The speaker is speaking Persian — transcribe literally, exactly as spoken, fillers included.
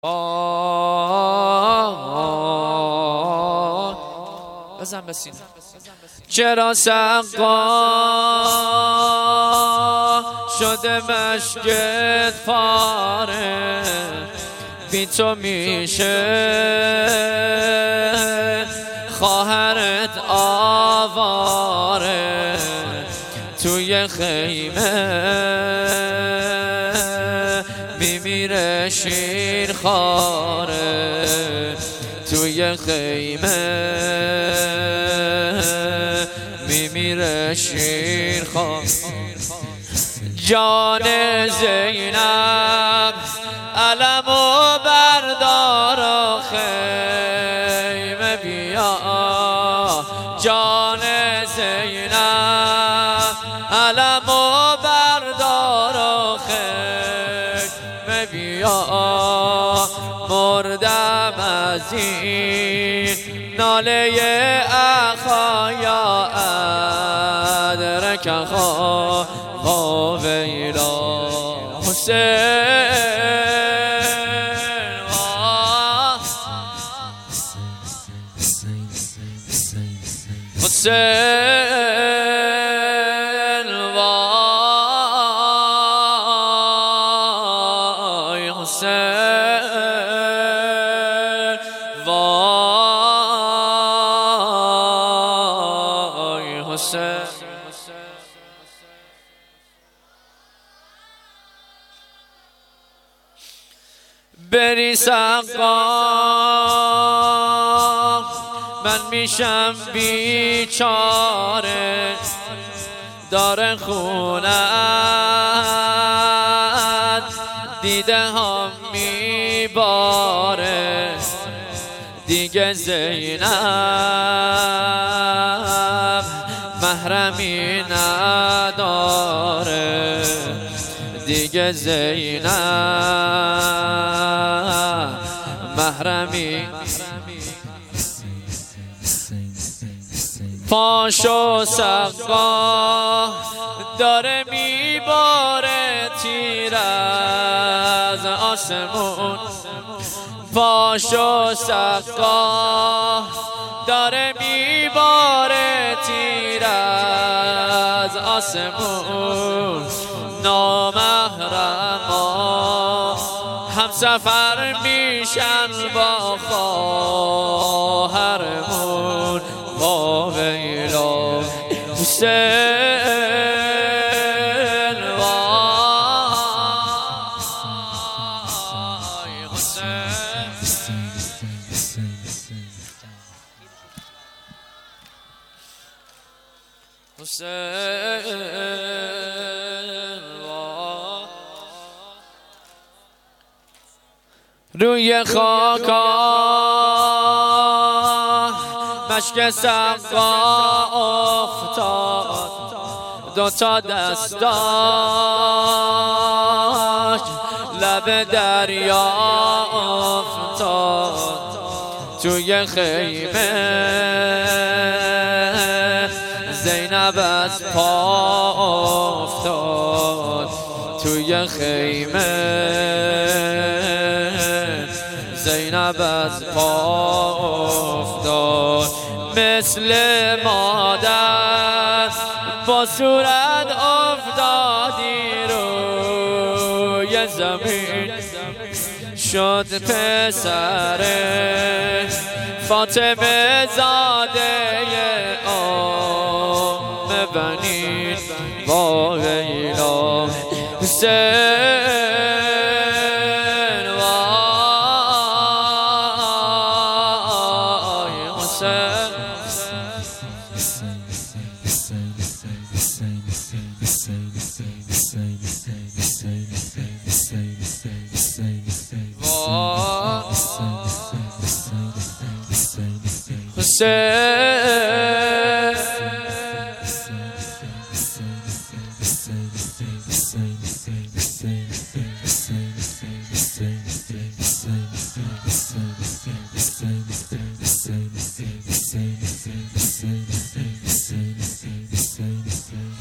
آه بزن بسینه. چرا سقا شده مشکت پاره، بی تو میشه خواهرت آواره، توی خیمه میمیره شیر خواره، توی خیمه میمیره شیر خواره. جان زینب علمو بردار و خیمه بیا، جان زینب علمو بردار و خیمه بیا، مردم از این ناله اخایا ادرک خوا و ویلا حسین حسین وای حسین وای حسین. بری سقا من میشم بیچاره، داره خونت دیده هم میباره، دیگه زینب محرمی نداره، دیگه زینب محرمی. پاشو سقا داره میباره تیر از آسمون، پاشو سقا داره میباره تیر از آسمون، نامحرما همسفر میشن با خواهرمون با ویلا حسین وای حسین. حسین روی خاکا مشک سقا افتاد، دوتا دستاش لب دریا افتاد، توی خیمه زینب از پا افتاد، توی خیمه زینب از پا افتاد، مثل مادر با صورت افتادی روی زمین، شد پسر فاطمه زاده ام بنین با ویلا حسین وای حسین. حسین